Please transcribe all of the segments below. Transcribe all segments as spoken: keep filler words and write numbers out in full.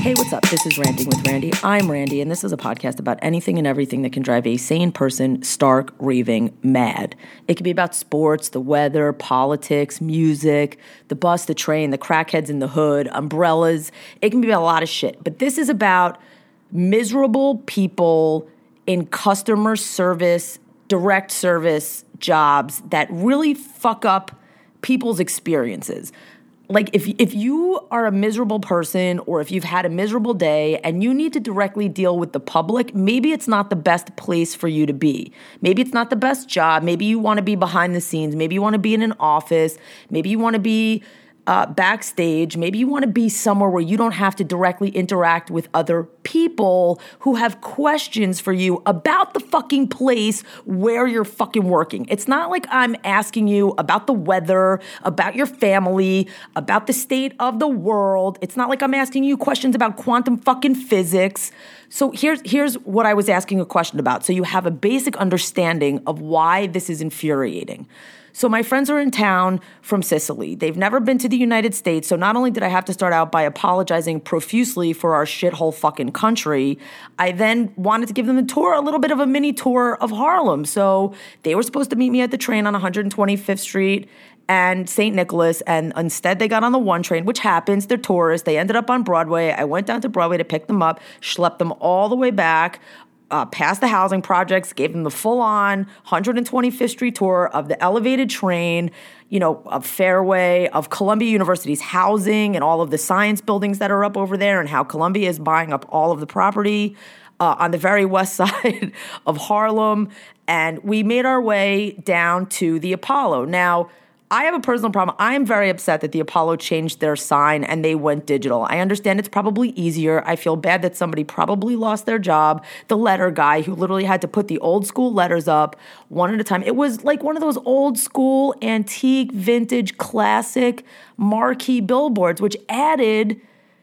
Hey, what's up? This is Ranting with Randy. I'm Randy, and this is a podcast about anything and everything that can drive a sane person stark raving mad. It can be about sports, the weather, politics, music, the bus, the train, the crackheads in the hood, umbrellas. It can be about a lot of shit. But this is about miserable people in customer service, direct service jobs that really fuck up people's experiences. Like if if you are a miserable person or if you've had a miserable day and you need to directly deal with the public, maybe it's not the best place for you to be. Maybe it's not the best job. Maybe you want to be behind the scenes. Maybe you want to be in an office. Maybe you want to be uh, backstage. Maybe you want to be somewhere where you don't have to directly interact with other people who have questions for you about the fucking place where you're fucking working. It's not like I'm asking you about the weather, about your family, about the state of the world. It's not like I'm asking you questions about quantum fucking physics. So here's here's what I was asking a question about, so you have a basic understanding of why this is infuriating. So my friends are in town from Sicily. They've never been to the United States, so not only did I have to start out by apologizing profusely for our shithole fucking country, I then wanted to give them a tour, a little bit of a mini tour of Harlem. So they were supposed to meet me at the train on one hundred twenty-fifth Street and Saint Nicholas, and instead they got on the one train, which happens. They're tourists. They ended up on Broadway. I went down to Broadway to pick them up, schlepped them all the way back, Uh, past the housing projects, gave them the full-on one hundred twenty-fifth Street tour of the elevated train, you know, of Fairway, of Columbia University's housing and all of the science buildings that are up over there and how Columbia is buying up all of the property uh, on the very west side of Harlem. And we made our way down to the Apollo. Now, I have a personal problem. I am very upset that the Apollo changed their sign and they went digital. I understand it's probably easier. I feel bad that somebody probably lost their job. The letter guy who literally had to put the old school letters up one at a time. It was like one of those old school, antique, vintage, classic marquee billboards, which added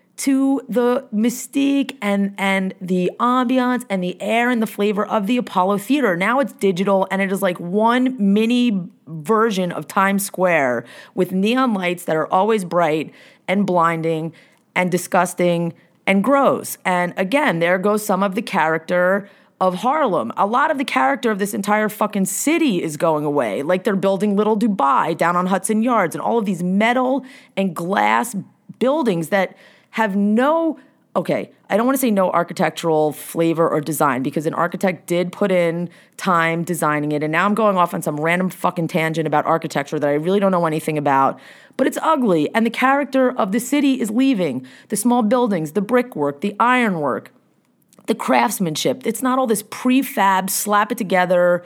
to the mystique and, and the ambiance and the air and the flavor of the Apollo Theater. Now it's digital and it is like one mini version of Times Square with neon lights that are always bright and blinding and disgusting and gross. And again, there goes some of the character of Harlem. A lot of the character of this entire fucking city is going away. Like they're building Little Dubai down on Hudson Yards and all of these metal and glass buildings that have no, okay, I don't want to say no architectural flavor or design because an architect did put in time designing it. And now I'm going off on some random fucking tangent about architecture that I really don't know anything about. But it's ugly. And the character of the city is leaving. The small buildings, the brickwork, the ironwork, the craftsmanship. It's not all this prefab, slap it together,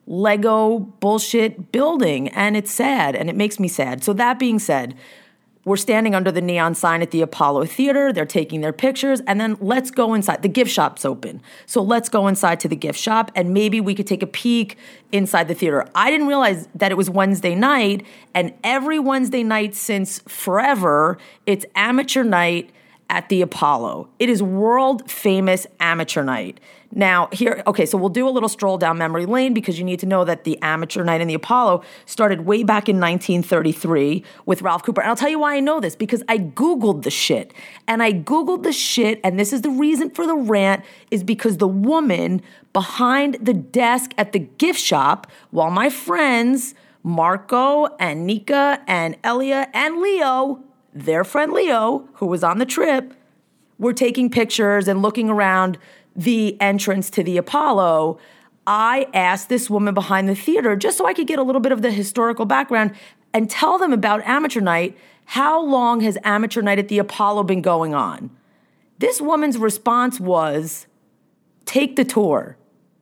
Lego bullshit building. And it's sad. And it makes me sad. So that being said, we're standing under the neon sign at the Apollo Theater. They're taking their pictures. And then let's go inside. The gift shop's open. So let's go inside to the gift shop and maybe we could take a peek inside the theater. I didn't realize that it was Wednesday night. And every Wednesday night since forever, it's amateur night at the Apollo. It is world famous amateur night. Now, here, okay, so we'll do a little stroll down memory lane because you need to know that the amateur night in the Apollo started way back in nineteen thirty-three with Ralph Cooper. And I'll tell you why I know this, because I Googled the shit. And I Googled the shit, and this is the reason for the rant, is because the woman behind the desk at the gift shop, while my friends, Marco and Nika and Elia and Leo, their friend Leo, who was on the trip, were taking pictures and looking around the entrance to the Apollo, I asked this woman behind the theater, just so I could get a little bit of the historical background and tell them about amateur night. How long has amateur night at the Apollo been going on? This woman's response was, take the tour.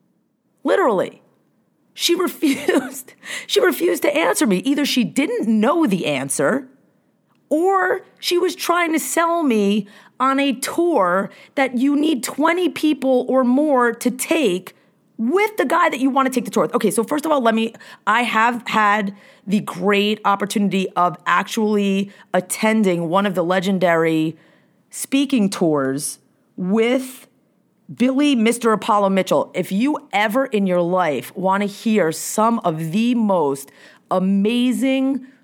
Literally. She refused. She refused to answer me. Either she didn't know the answer, or she was trying to sell me on a tour that you need twenty people or more to take with the guy that you want to take the tour with. Okay, so first of all, let me, I have had the great opportunity of actually attending one of the legendary speaking tours with Billy, Mister Apollo Mitchell. If you ever in your life want to hear some of the most amazing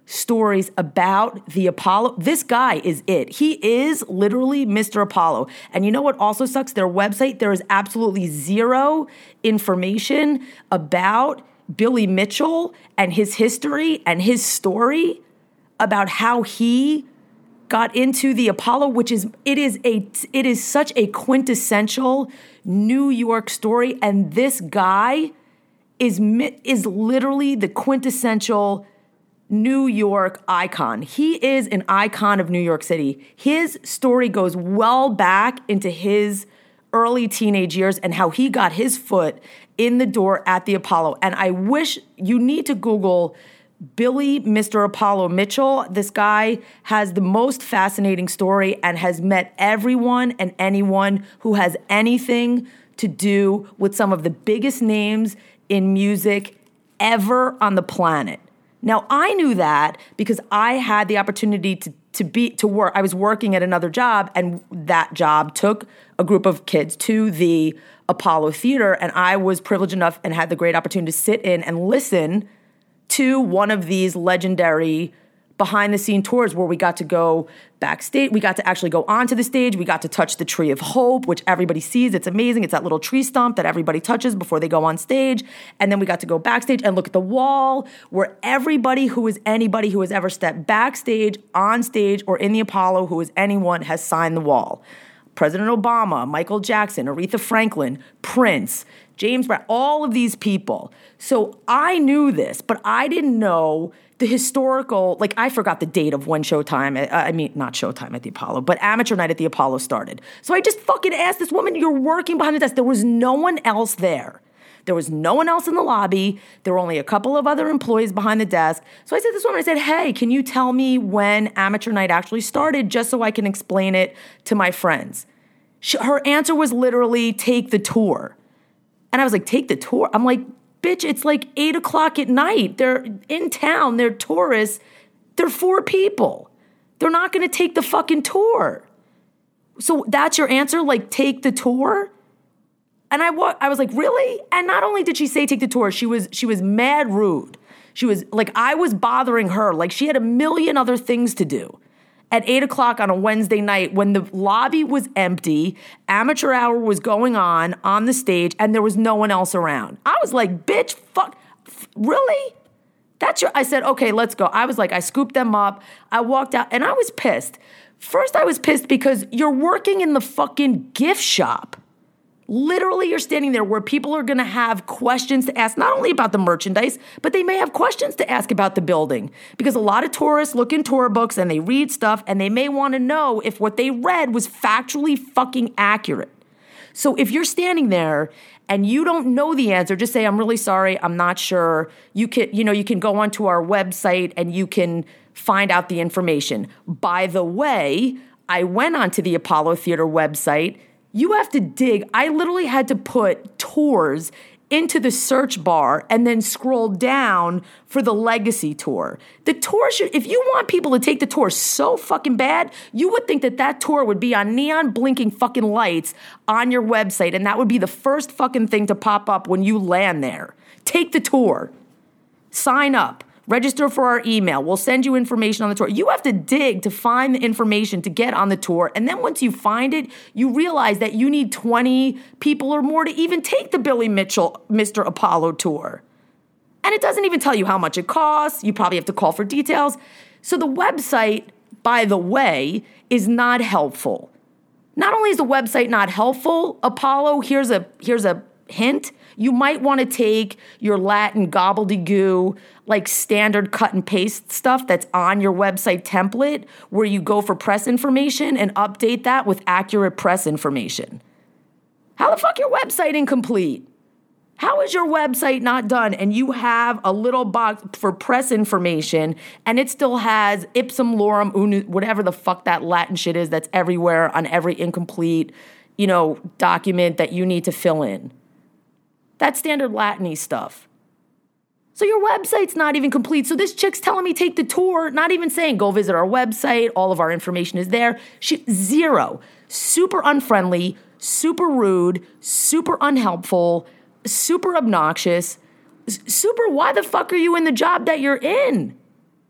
stories about the Apollo. This guy is it. He is literally Mister Apollo. And you know what also sucks? Their website, there is absolutely zero information about Billy Mitchell and his history and his story about how he got into the Apollo, which is, it is a, it is such a quintessential New York story. And this guy is, is literally the quintessential New York icon. He is an icon of New York City. His story goes well back into his early teenage years and how he got his foot in the door at the Apollo. And I wish you need to Google Billy Mister Apollo Mitchell. This guy has the most fascinating story and has met everyone and anyone who has anything to do with some of the biggest names in music ever on the planet. Now, I knew that because I had the opportunity to, to be to work. I was working at another job, and that job took a group of kids to the Apollo Theater, and I was privileged enough and had the great opportunity to sit in and listen to one of these legendary behind-the-scene tours where we got to go backstage. We got to actually go onto the stage. We got to touch the Tree of Hope, which everybody sees. It's amazing. It's that little tree stump that everybody touches before they go on stage. And then we got to go backstage and look at the wall where everybody who is anybody who has ever stepped backstage, on stage, or in the Apollo, who is anyone, has signed the wall. President Obama, Michael Jackson, Aretha Franklin, Prince, James Brown, all of these people. So I knew this, but I didn't know the historical, like I forgot the date of when Showtime, I mean, not Showtime at the Apollo, but Amateur Night at the Apollo started. So I just fucking asked this woman, you're working behind the desk. There was no one else there. There was no one else in the lobby. There were only a couple of other employees behind the desk. So I said to this woman, I said, hey, can you tell me when Amateur Night actually started just so I can explain it to my friends? She, her answer was literally, take the tour. And I was like, take the tour? I'm like, bitch, it's like eight o'clock at night. They're in town. They're tourists. They're four people. They're not going to take the fucking tour. So that's your answer? Like, take the tour? And I, wa- I was like, really? And not only did she say take the tour, she was she was mad rude. She was like, I was bothering her. Like, she had a million other things to do. At eight o'clock on a Wednesday night when the lobby was empty, amateur hour was going on on the stage, and there was no one else around. I was like, bitch, fuck, really? That's your, I said, okay, let's go. I was like, I scooped them up. I walked out, and I was pissed. First, I was pissed because you're working in the fucking gift shop. Literally, you're standing there where people are going to have questions to ask, not only about the merchandise, but they may have questions to ask about the building. Because a lot of tourists look in tour books and they read stuff and they may want to know if what they read was factually fucking accurate. So if you're standing there and you don't know the answer, just say, I'm really sorry, I'm not sure. You can, you know, you can go onto our website and you can find out the information. By the way, I went onto the Apollo Theater website. You have to dig. I literally had to put tours into the search bar and then scroll down for the Legacy tour. The tour should, if you want people to take the tour so fucking bad, you would think that that tour would be on neon blinking fucking lights on your website, and that would be the first fucking thing to pop up when you land there. Take the tour. Sign up. Register for our email. We'll send you information on the tour. You have to dig to find the information to get on the tour. And then once you find it, you realize that you need twenty people or more to even take the Billy Mitchell Mister Apollo tour. And it doesn't even tell you how much it costs. You probably have to call for details. So the website, by the way, is not helpful. Not only is the website not helpful, Apollo, here's a here's a hint. You might want to take your Latin gobbledygoo, like standard cut and paste stuff that's on your website template where you go for press information and update that with accurate press information. How the fuck your website incomplete? How is your website not done and you have a little box for press information and it still has ipsum lorem unum, whatever the fuck that Latin shit is that's everywhere on every incomplete, you know, document that you need to fill in? That's standard Latin-y stuff. So your website's not even complete. So this chick's telling me take the tour, not even saying go visit our website. All of our information is there. She, zero. Super unfriendly, super rude, super unhelpful, super obnoxious, super why the fuck are you in the job that you're in?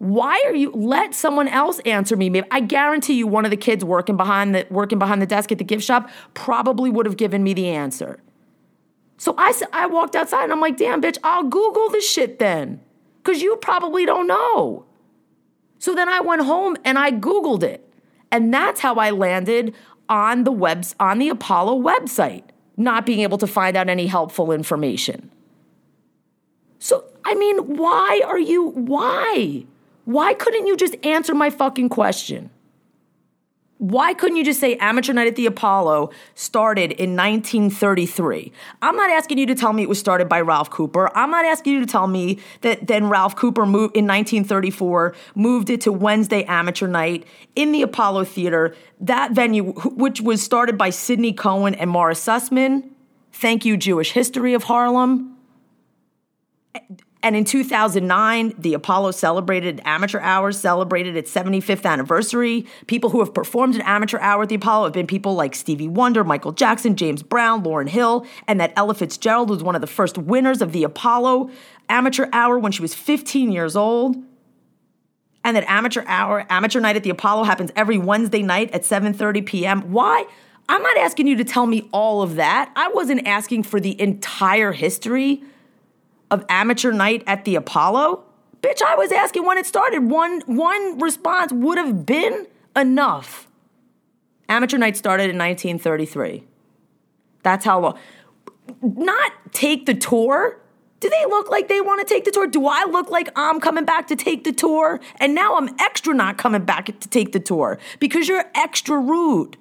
Why are you, let someone else answer me. Maybe, I guarantee you one of the kids working behind the, working behind the desk at the gift shop probably would have given me the answer. So I, I walked outside and I'm like, damn, bitch, I'll Google this shit then. Because you probably don't know. So then I went home and I Googled it. And that's how I landed on the webs on the Apollo website, not being able to find out any helpful information. So, I mean, why are you, why? Why couldn't you just answer my fucking question? Why couldn't you just say Amateur Night at the Apollo started in nineteen thirty-three? I'm not asking you to tell me it was started by Ralph Cooper. I'm not asking you to tell me that then Ralph Cooper moved in nineteen thirty-four, moved it to Wednesday Amateur Night in the Apollo Theater, that venue, which was started by Sidney Cohen and Morris Sussman. Thank you, Jewish History of Harlem. And in two thousand nine, the Apollo celebrated, Amateur Hour celebrated its seventy-fifth anniversary. People who have performed at Amateur Hour at the Apollo have been people like Stevie Wonder, Michael Jackson, James Brown, Lauryn Hill, and that Ella Fitzgerald was one of the first winners of the Apollo Amateur Hour when she was fifteen years old. And that Amateur Hour, Amateur Night at the Apollo happens every Wednesday night at seven thirty p.m. Why? I'm not asking you to tell me all of that. I wasn't asking for the entire history of Amateur Night at the Apollo. Bitch, I was asking when it started. One, one response would have been enough. Amateur Night started in nineteen thirty-three. That's how long. Not take the tour. Do they look like they want to take the tour? Do I look like I'm coming back to take the tour? And now I'm extra not coming back to take the tour because you're extra rude.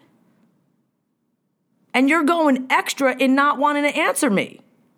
And you're going extra in not wanting to answer me.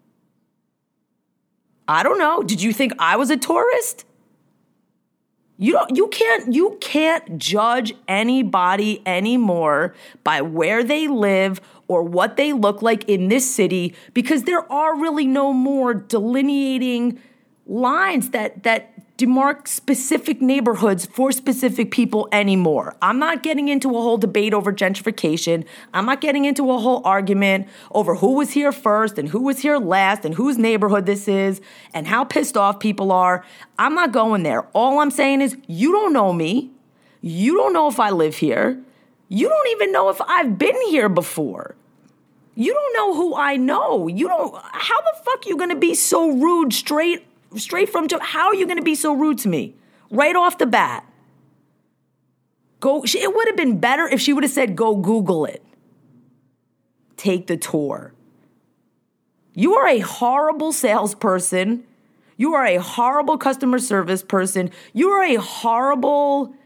I don't know. Did you think I was a tourist? You don't, you can't, you can't judge anybody anymore by where they live or what they look like in this city because there are really no more delineating lines that, that demark specific neighborhoods for specific people anymore. I'm not getting into a whole debate over gentrification. I'm not getting into a whole argument over who was here first and who was here last and whose neighborhood this is and how pissed off people are. I'm not going there. All I'm saying is you don't know me. You don't know if I live here. You don't even know if I've been here before. You don't know who I know. You don't, how the fuck are you going to be so rude straight Straight from, how are you going to be so rude to me? Right off the bat. Go. It would have been better if she would have said, go Google it. Take the tour. You are a horrible salesperson. You are a horrible customer service person. You are a horrible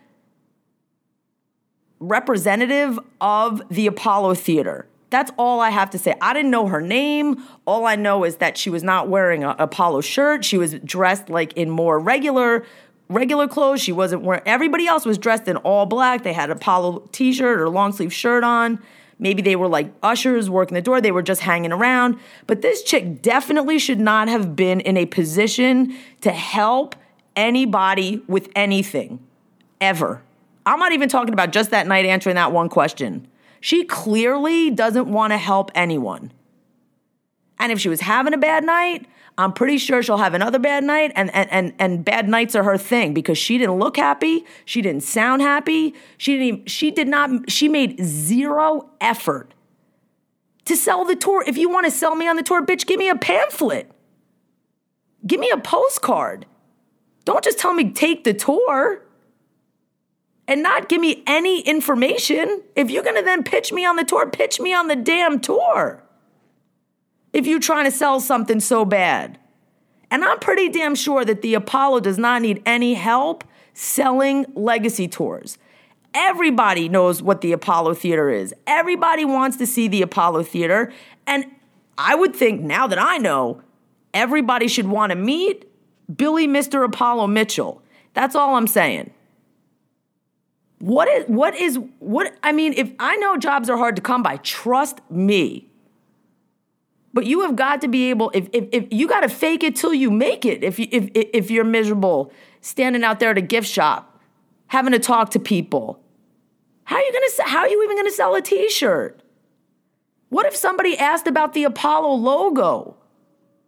representative of the Apollo Theater. That's all I have to say. I didn't know her name. All I know is that she was not wearing an Apollo shirt. She was dressed like in more regular regular clothes. She wasn't wearing, everybody else was dressed in all black. They had an Apollo t-shirt or long sleeve shirt on. Maybe they were like ushers working the door. They were just hanging around. But this chick definitely should not have been in a position to help anybody with anything, ever. I'm not even talking about just that night answering that one question. She clearly doesn't want to help anyone. And if she was having a bad night, I'm pretty sure she'll have another bad night, and, and, and, and bad nights are her thing because she didn't look happy. She didn't sound happy. She didn't even, she did not, she made zero effort to sell the tour. If you want to sell me on the tour, bitch, give me a pamphlet. Give me a postcard. Don't just tell me take the tour and not give me any information. If you're going to then pitch me on the tour, pitch me on the damn tour. If you're trying to sell something so bad. And I'm pretty damn sure that the Apollo does not need any help selling legacy tours. Everybody knows what the Apollo Theater is. Everybody wants to see the Apollo Theater. And I would think, now that I know, everybody should want to meet Billy Mister Apollo Mitchell. That's all I'm saying. What is, what is, what, I mean, if I know jobs are hard to come by, trust me. But you have got to be able, if, if, if you got to fake it till you make it, if, you, if, if you're miserable, standing out there at a gift shop, having to talk to people. How are you going to, how are you even going to sell a t-shirt? What if somebody asked about the Apollo logo?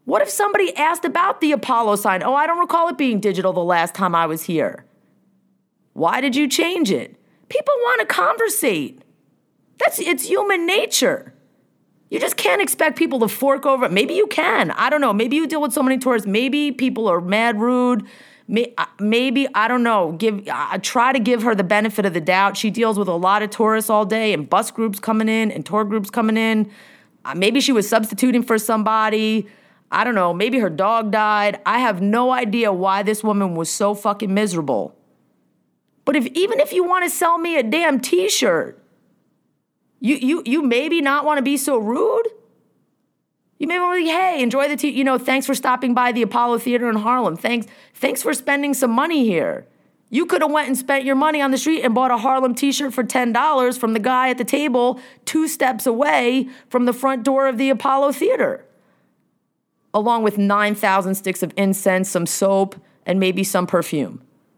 What if somebody asked about the Apollo sign? Oh, I don't recall it being digital the last time I was here. Why did you change it? People want to conversate. That's, it's human nature. You just can't expect people to fork over. Maybe you can. I don't know. Maybe you deal with so many tourists. Maybe people are mad rude. Maybe, I don't know. Give, I try to give her the benefit of the doubt. She deals with a lot of tourists all day and bus groups coming in and tour groups coming in. Uh, maybe she was substituting for somebody. I don't know. Maybe her dog died. I have no idea why this woman was so fucking miserable. But if even if you want to sell me a damn t-shirt, You you you maybe not want to be so rude. You may want to be, hey, enjoy the, t- you know, thanks for stopping by the Apollo Theater in Harlem. Thanks, thanks for spending some money here. You could have went and spent your money on the street and bought a Harlem t-shirt for ten dollars from the guy at the table two steps away from the front door of the Apollo Theater, along with nine thousand sticks of incense, some soap, and maybe some perfume.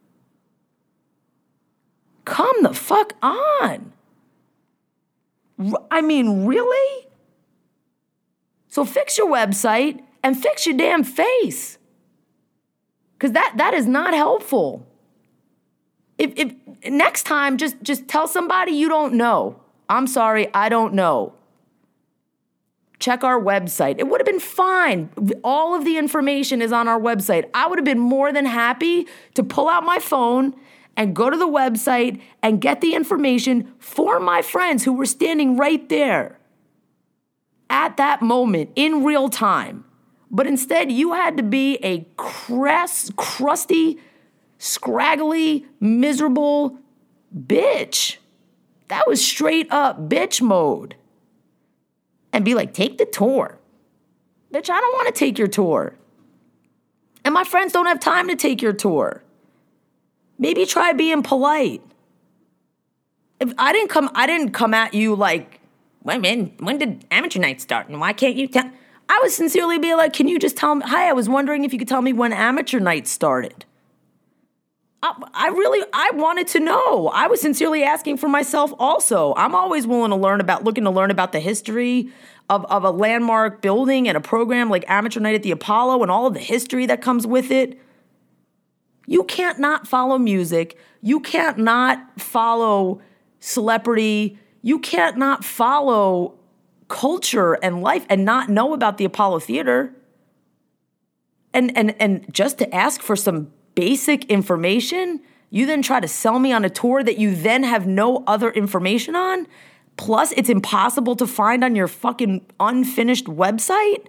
Come the fuck on. I mean, really? So fix your website and fix your damn face. Because that, that is not helpful. If, if next time, just, just tell somebody you don't know. I'm sorry, I don't know. Check our website. It would have been fine. All of the information is on our website. I would have been more than happy to pull out my phone and go to the website and get the information for my friends who were standing right there at that moment in real time. But instead, you had to be a crass, crusty, scraggly, miserable bitch. That was straight up bitch mode. And be like, take the tour. Bitch, I don't want to take your tour. And my friends don't have time to take your tour. Maybe try being polite. If I didn't come, I didn't come at you like, wait, man, when did amateur night start? And why can't you tell? I would sincerely be like, can you just tell me? Hi, I was wondering if you could tell me when amateur night started. I, I really, I wanted to know. I was sincerely asking for myself also. I'm always willing to learn about, looking to learn about the history of, of a landmark building and a program like Amateur Night at the Apollo and all of the history that comes with it. You can't not follow music. You can't not follow celebrity. You can't not follow culture and life and not know about the Apollo Theater. And and and just to ask for some basic information, you then try to sell me on a tour that you then have no other information on? Plus, it's impossible to find on your fucking unfinished website?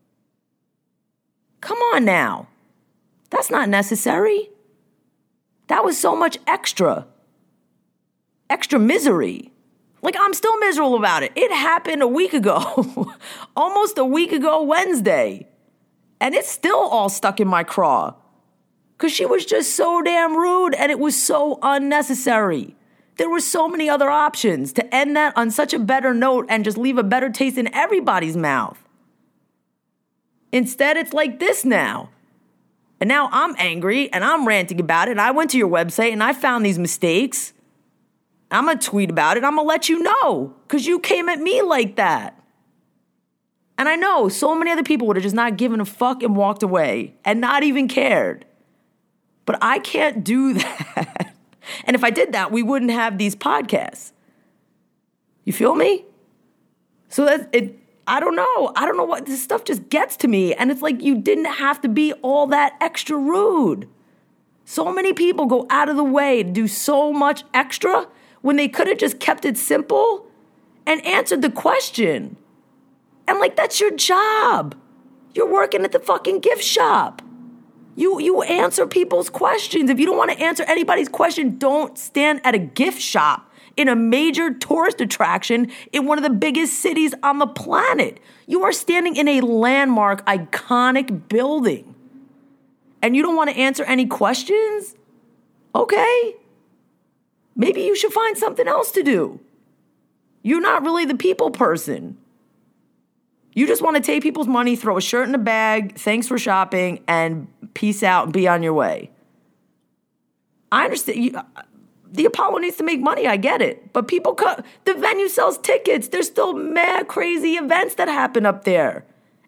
Come on now. That's not necessary. That was so much extra. Extra misery. Like, I'm still miserable about it. It happened a week ago. Almost a week ago Wednesday. And it's still all stuck in my craw. Because she was just so damn rude and it was so unnecessary. There were so many other options to end that on such a better note and just leave a better taste in everybody's mouth. Instead, it's like this now. And now I'm angry and I'm ranting about it. And I went to your website and I found these mistakes. I'm going to tweet about it. I'm going to let you know because you came at me like that. And I know so many other people would have just not given a fuck and walked away and not even cared. But I can't do that. And if I did that, we wouldn't have these podcasts. You feel me? So that it, I don't know. I don't know what, this stuff just gets to me. And it's like you didn't have to be all that extra rude. So many people go out of the way to do so much extra when they could have just kept it simple and answered the question. And like, that's your job. You're working at the fucking gift shop. You you answer people's questions. If you don't want to answer anybody's question, don't stand at a gift shop in a major tourist attraction in one of the biggest cities on the planet. You are standing in a landmark, iconic building. And you don't want to answer any questions? Okay. Maybe you should find something else to do. You're not really the people person. You just want to take people's money, throw a shirt in a bag, thanks for shopping, and peace out and be on your way. I understand. You, the Apollo needs to make money. I get it. But people, cut, the venue sells tickets. There's still mad crazy events that happen up there.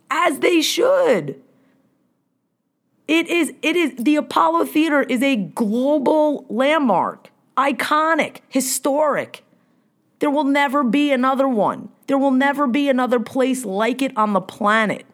as they should. It is, it is, the Apollo Theater is a global landmark, iconic, historic. There will never be another one. There will never be another place like it on the planet.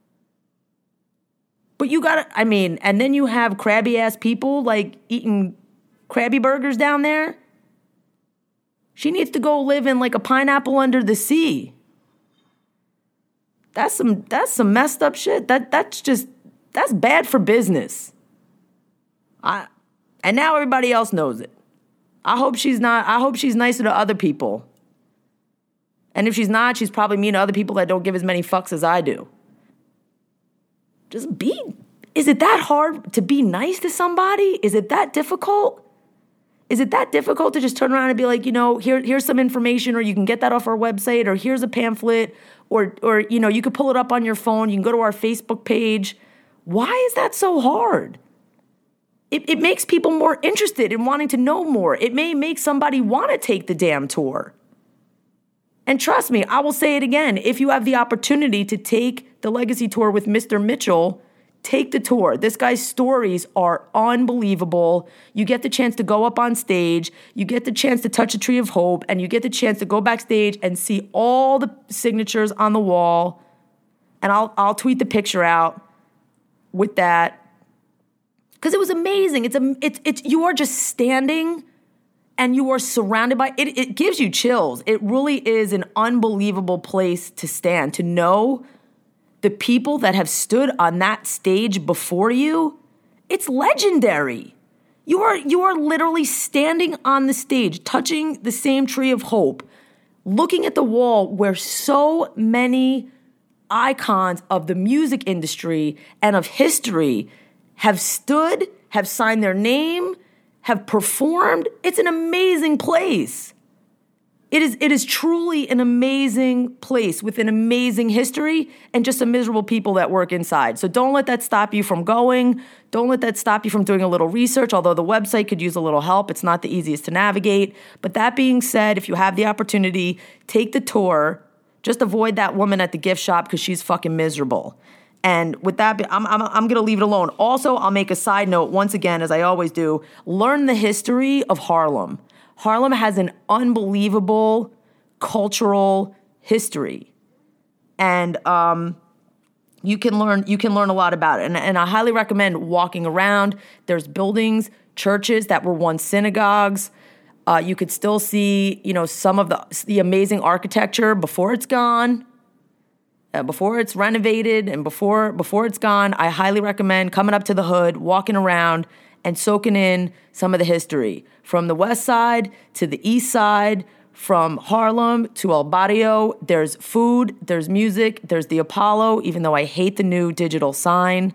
But you gotta, I mean, and then you have crabby ass people like eating Krabby Burgers down there. She needs to go live in like a pineapple under the sea. That's some, that's some messed up shit. That, that's just, that's bad for business. I, and now everybody else knows it. I hope she's not, I hope she's nicer to other people. And if she's not, she's probably mean to other people that don't give as many fucks as I do. Just be, is it that hard to be nice to somebody? Is it that difficult? Is it that difficult to just turn around and be like, you know, here, here's some information, or you can get that off our website, or here's a pamphlet, or, or, you know, you could pull it up on your phone. You can go to our Facebook page. Why is that so hard? It, it makes people more interested in wanting to know more. It may make somebody want to take the damn tour. And trust me, I will say it again. If you have the opportunity to take the Legacy Tour with Mister Mitchell, take the tour. This guy's stories are unbelievable. You get the chance to go up on stage. You get the chance to touch a tree of hope. And you get the chance to go backstage and see all the signatures on the wall. And I'll I'll tweet the picture out with that. Because it was amazing. It's a, it's it's you are just standing and you are surrounded by, it, it gives you chills. It really is an unbelievable place to stand, to know the people that have stood on that stage before you. It's legendary. You are, you are literally standing on the stage, touching the same tree of hope, looking at the wall where so many icons of the music industry and of history have stood, have signed their name, have performed. It's an amazing place. It is, it is truly an amazing place with an amazing history and just some miserable people that work inside. So don't let that stop you from going. Don't let that stop you from doing a little research, although the website could use a little help. It's not the easiest to navigate. But that being said, if you have the opportunity, take the tour. Just avoid that woman at the gift shop because she's fucking miserable. And with that, I'm, I'm, I'm going to leave it alone. Also, I'll make a side note once again, as I always do. Learn the history of Harlem. Harlem has an unbelievable cultural history. And um, you can learn you can learn a lot about it. And, and I highly recommend walking around. There's buildings, churches that were once synagogues. Uh, you could still see, you know, some of the, the amazing architecture before it's gone. Uh, before it's renovated and before before it's gone. I highly recommend coming up to the hood, walking around, and soaking in some of the history. From the west side to the east side, from Harlem to El Barrio, there's food, there's music, there's the Apollo, even though I hate the new digital sign.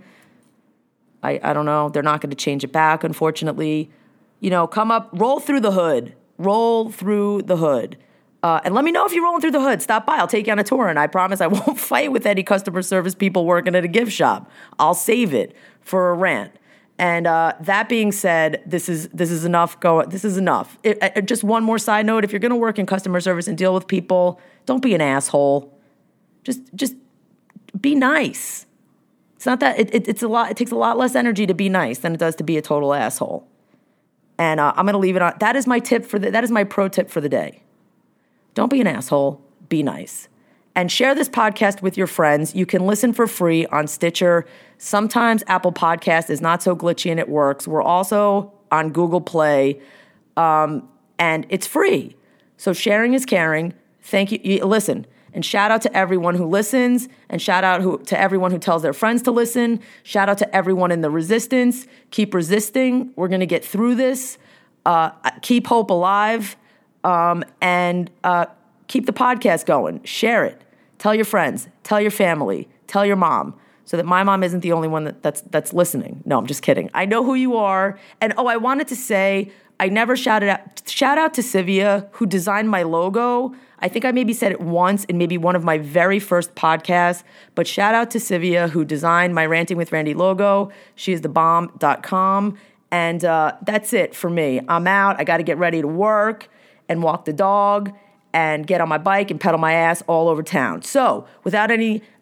I, I don't know, they're not going to change it back, unfortunately. You know, come up, roll through the hood. Roll through the hood. Uh, and let me know if you're rolling through the hood. Stop by. I'll take you on a tour. And I promise I won't fight with any customer service people working at a gift shop. I'll save it for a rant. And uh, that being said, this is this is enough. Go. This is enough. It, it, just one more side note: if you're going to work in customer service and deal with people, don't be an asshole. Just just be nice. It's not that it, it, it's a lot. It takes a lot less energy to be nice than it does to be a total asshole. And uh, I'm going to leave it on. That is my tip for the, that is my pro tip for the day. Don't be an asshole. Be nice. And share this podcast with your friends. You can listen for free on Stitcher. Sometimes Apple Podcast is not so glitchy and it works. We're also on Google Play, um, and it's free. So sharing is caring. Thank you. you. Listen, and shout out to everyone who listens, and shout out who, to everyone who tells their friends to listen. Shout out to everyone in the resistance. Keep resisting. We're going to get through this. Uh, keep hope alive. Um, and uh, keep the podcast going. Share it. Tell your friends. Tell your family. Tell your mom. So that my mom isn't the only one that, that's that's listening. No, I'm just kidding. I know who you are. And oh, I wanted to say, I never shouted out. Shout out to Sivia, who designed my logo. I think I maybe said it once in maybe one of my very first podcasts. But shout out to Sivia, who designed my Ranting with Randy logo. She is the bomb dot com. And uh, that's it for me. I'm out. I got to get ready to work and walk the dog and get on my bike and pedal my ass all over town. So without any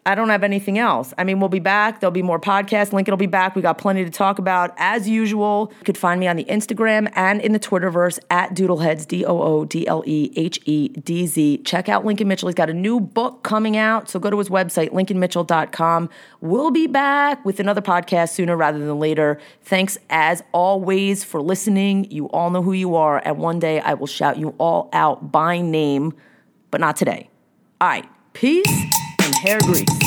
I don't have anything else. I mean, we'll be back. There'll be more podcasts. Lincoln will be back. We got plenty to talk about. As usual, you could find me on the Instagram and in the Twitterverse at Doodleheads, D O O D L E H E D Z. Check out Lincoln Mitchell. He's got a new book coming out, so go to his website, lincoln mitchell dot com. We'll be back with another podcast sooner rather than later. Thanks, as always, for listening. You all know who you are, and one day I will shout you all out by name, but not today. All right, peace and hair grease.